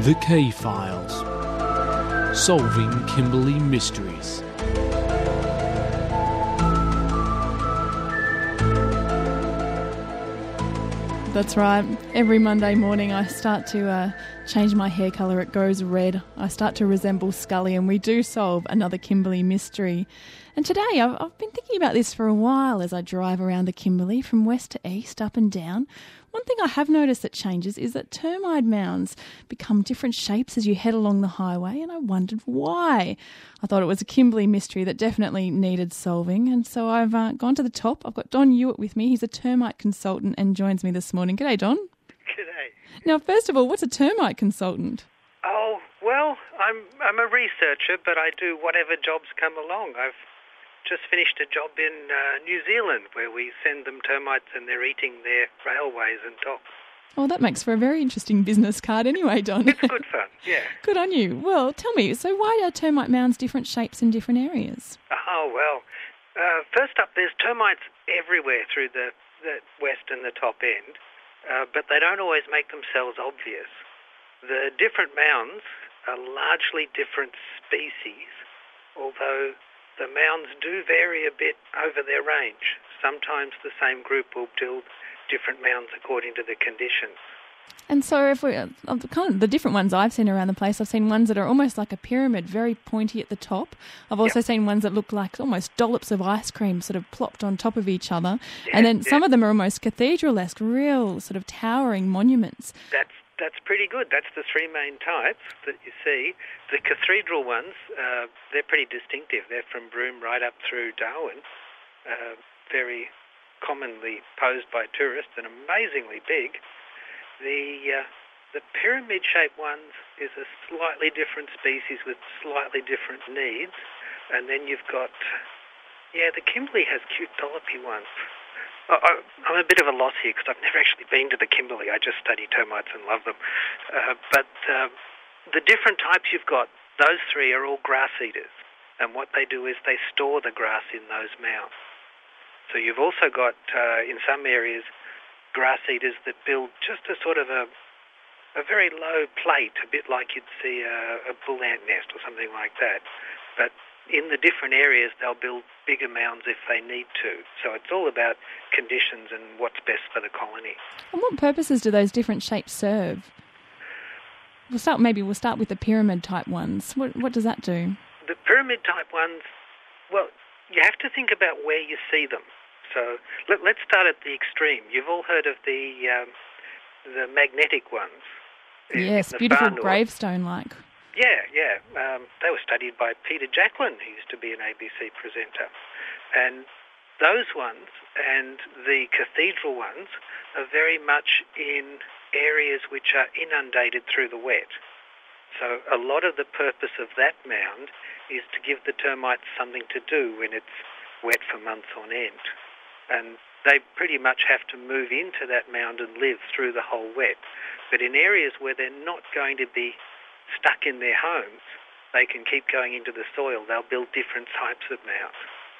The K-Files. Solving Kimberley Mysteries. That's right. Every Monday morning I start to change my hair colour. It goes red. I start to resemble Scully, and we do solve another Kimberley mystery. And today I've been thinking about this for a while as I drive around the Kimberley from west to east, up and down. One thing I have noticed that changes is that termite mounds become different shapes as you head along the highway, and I wondered why. I thought it was a Kimberley mystery that definitely needed solving, and so I've gone to the top. I've got Don Hewitt with me. He's a termite consultant and joins me this morning. G'day, Don. G'day. Now, first of all, what's a termite consultant? Oh, well, I'm a researcher, but I do whatever jobs come along. I've just finished a job in New Zealand where we send them termites and they're eating their railways and docks. Oh, that makes for a very interesting business card anyway, Don. It's good fun, yeah. Good on you. Well, tell me, so why are termite mounds different shapes in different areas? Oh, well, first up, there's termites everywhere through the west and the top end, but they don't always make themselves obvious. The different mounds are largely different species, although the mounds do vary a bit over their range. Sometimes the same group will build different mounds according to the conditions. And so if we, the different ones I've seen around the place, I've seen ones that are almost like a pyramid, very pointy at the top. I've also seen ones that look like almost dollops of ice cream sort of plopped on top of each other. And then some of them are almost cathedral-esque, real sort of towering monuments. That's pretty good. That's the three main types that you see. The cathedral ones, they're pretty distinctive. They're from Broome right up through Darwin, very commonly posed by tourists and amazingly big. The pyramid-shaped ones is a slightly different species with slightly different needs. And then you've got, the Kimberley has cute dollopy ones. I'm a bit of a loss here because I've never actually been to the Kimberley. I just study termites and love them. But the different types you've got, those three are all grass eaters. And what they do is they store the grass in those mounds. So you've also got, in some areas, grass eaters that build just a sort of a very low plate, a bit like you'd see a bull ant nest or something like that. But in the different areas, they'll build bigger mounds if they need to. So it's all about conditions and what's best for the colony. And what purposes do those different shapes serve? We'll start with the pyramid-type ones. What does that do? The pyramid-type ones, well, you have to think about where you see them. So let's start at the extreme. You've all heard of the magnetic ones. Yes, beautiful gravestone-like. Yeah. They were studied by Peter Jacklin, who used to be an ABC presenter. And those ones and the cathedral ones are very much in areas which are inundated through the wet. So a lot of the purpose of that mound is to give the termites something to do when it's wet for months on end. And they pretty much have to move into that mound and live through the whole wet. But in areas where they're not going to be stuck in their homes, they can keep going into the soil. They'll build different types of mounds.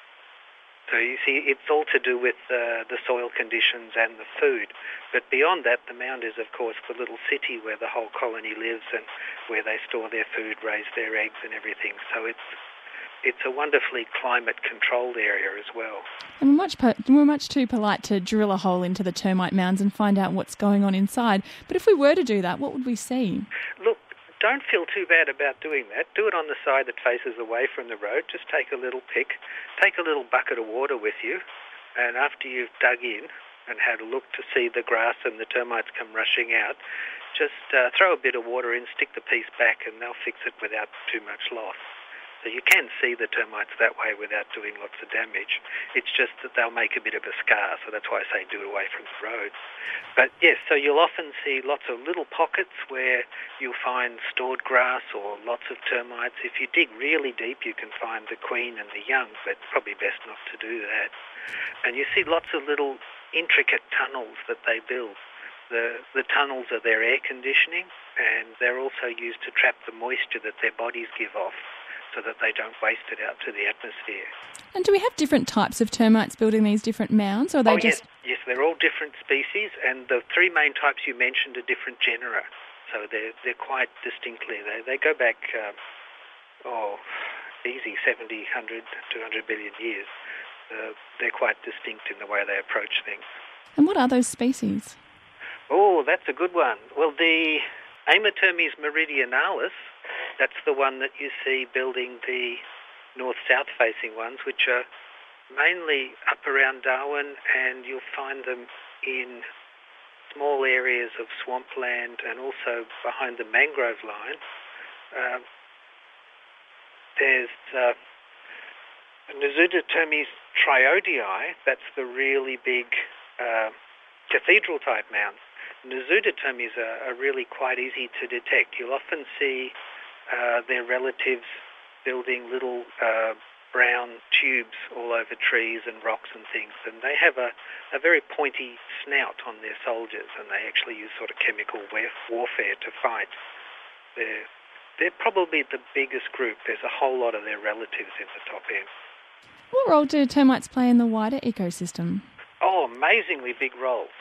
So you see, it's all to do with the soil conditions and the food. But beyond that, the mound is, of course, the little city where the whole colony lives and where they store their food, raise their eggs and everything. So it's a wonderfully climate-controlled area as well. And we're much too polite to drill a hole into the termite mounds and find out what's going on inside. But if we were to do that, what would we see? Look, don't feel too bad about doing that. Do it on the side that faces away from the road. Just take a little pick, take a little bucket of water with you, and after you've dug in and had a look to see the grass and the termites come rushing out, just throw a bit of water in, stick the piece back, and they'll fix it without too much loss. So you can see the termites that way without doing lots of damage. It's just that they'll make a bit of a scar, so that's why I say do it away from the road. But yes, so you'll often see lots of little pockets where you'll find stored grass or lots of termites. If you dig really deep, you can find the queen and the young, but probably best not to do that. And you see lots of little intricate tunnels that they build. The tunnels are their air conditioning, and they're also used to trap the moisture that their bodies give off, so that they don't waste it out to the atmosphere. And do we have different types of termites building these different mounds, or are they Yes, they're all different species, and the three main types you mentioned are different genera. So they're quite distinctly, they go back, easy 70, 100, 200 billion years. They're quite distinct in the way they approach things. And what are those species? Oh, that's a good one. Well, the Amyotermes meridionalis, that's the one that you see building the north-south facing ones, which are mainly up around Darwin, and you'll find them in small areas of swampland and also behind the mangrove line. There's Nozudotermes triodii, that's the really big cathedral-type mounds. Nozudotermes are really quite easy to detect. You'll often see their relatives building little brown tubes all over trees and rocks and things, and they have a very pointy snout on their soldiers, and they actually use sort of chemical warfare to fight. They're probably the biggest group. There's a whole lot of their relatives in the top end. What role do termites play in the wider ecosystem? Oh, amazingly big roles.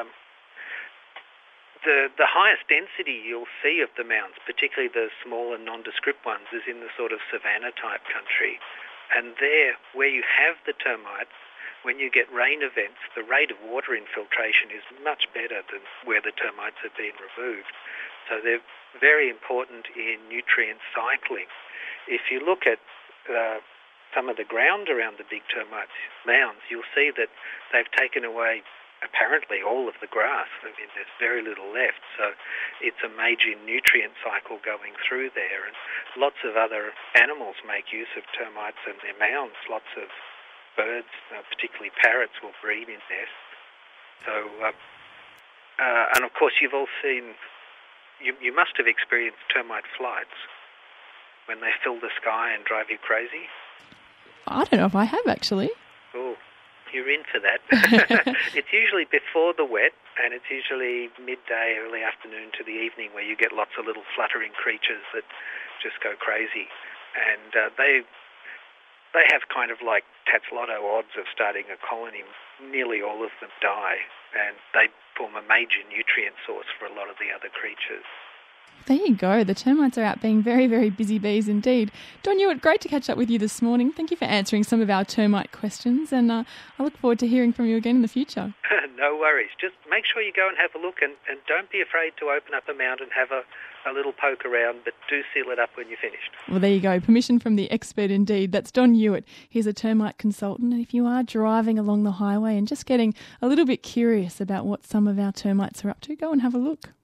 The highest density you'll see of the mounds, particularly the smaller nondescript ones, is in the sort of savanna-type country. And there, where you have the termites, when you get rain events, the rate of water infiltration is much better than where the termites have been removed. So they're very important in nutrient cycling. If you look at some of the ground around the big termite mounds, you'll see that they've taken away apparently all of the grass. I mean, there's very little left. So it's a major nutrient cycle going through there. And lots of other animals make use of termites and their mounds. Lots of birds, particularly parrots, will breed in nests. So, and of course you've all seen, you must have experienced termite flights when they fill the sky and drive you crazy. I don't know if I have actually. Oh, you're in for that. It's usually before the wet, and it's usually midday, early afternoon to the evening, where you get lots of little fluttering creatures that just go crazy. And they have kind of like Tatsloto odds of starting a colony. Nearly all of them die, and they form a major nutrient source for a lot of the other creatures. There you go. The termites are out being very, very busy bees indeed. Don Hewitt, great to catch up with you this morning. Thank you for answering some of our termite questions, and I look forward to hearing from you again in the future. No worries. Just make sure you go and have a look, and don't be afraid to open up a mound and have a little poke around, but do seal it up when you're finished. Well, there you go. Permission from the expert indeed. That's Don Hewitt. He's a termite consultant, and if you are driving along the highway and just getting a little bit curious about what some of our termites are up to, go and have a look.